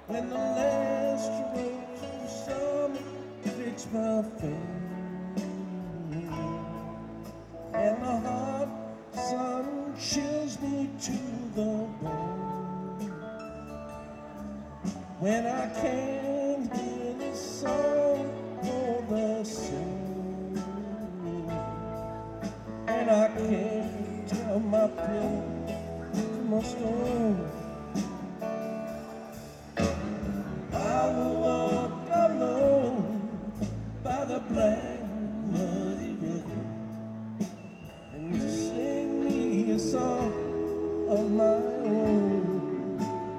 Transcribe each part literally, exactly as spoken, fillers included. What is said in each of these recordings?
When the last rays of summer fix my face, and the hot sun chills me to the bone, when I can't hear the song or the sea, and I can't tell my pillow from my stone, I will walk alone by the black muddy river and sing me a song of my own.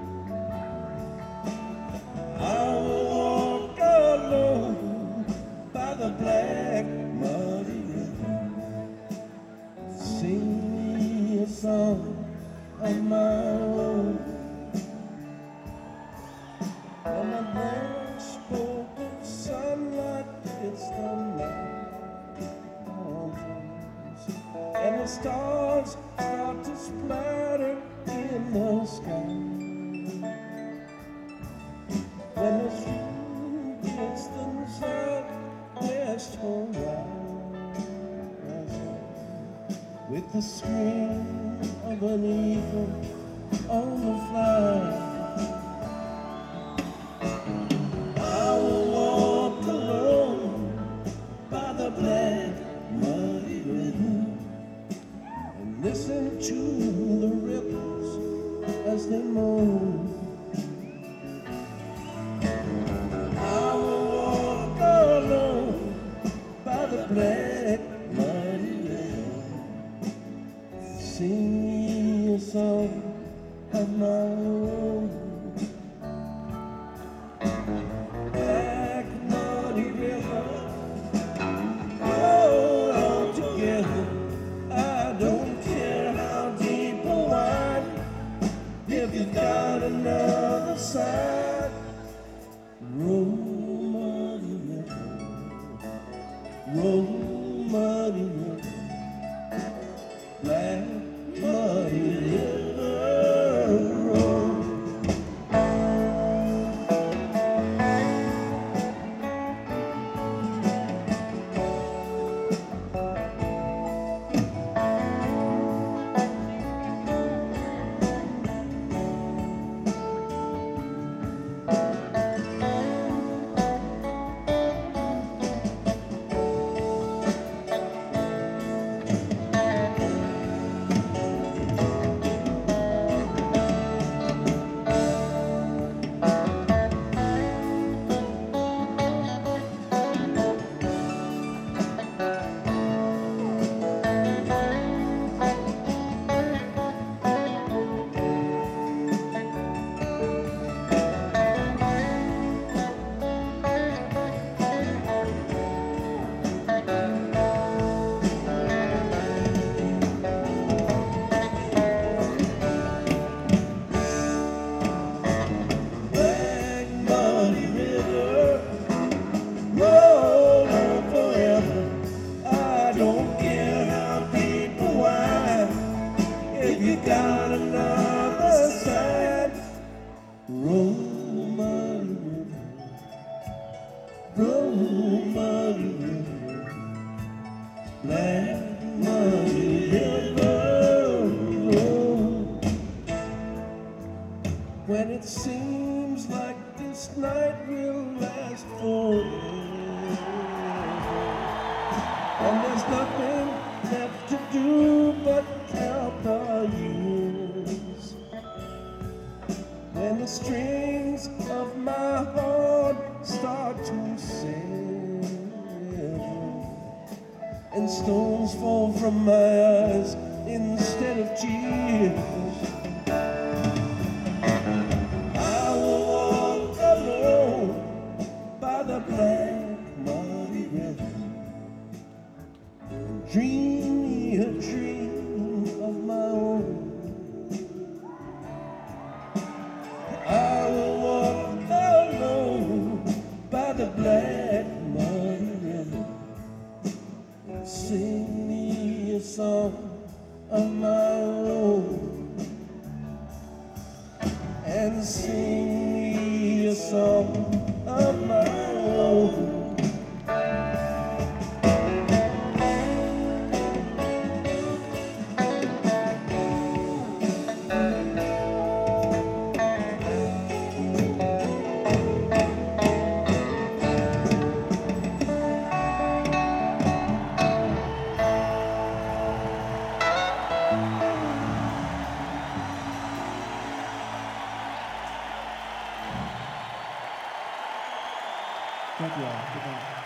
I will walk alone by the black muddy river and sing me a song of my own. And the bird spoke of sunlight, it's the mountains, and the stars start to splatter in the sky. When the stream hits the southwest horizon, with the scream of an eagle on the fly, I will walk alone by the black muddy river and listen to the ripples as they moan. I will walk alone by the black muddy river, sing me a song of my own. Black muddy river, hold on together. I don't care how deep or wide, if you've got another side. Roll muddy river, roll muddy river, black muddy river, roll. Black muddy river, roll on forever. I don't care how deep or wide, if you got another side. Roll muddy river, roll muddy river, black muddy river, roll. When it seems like this night will last forever, and there's nothing left to do but count our years, when the strings of my heart start to sever, and stones fall from my eyes instead of tears, I will walk alone by the black muddy river and dream me a dream of my own. I will walk alone by the black muddy river and sing me a song a song of my own. Thank you all. Good night.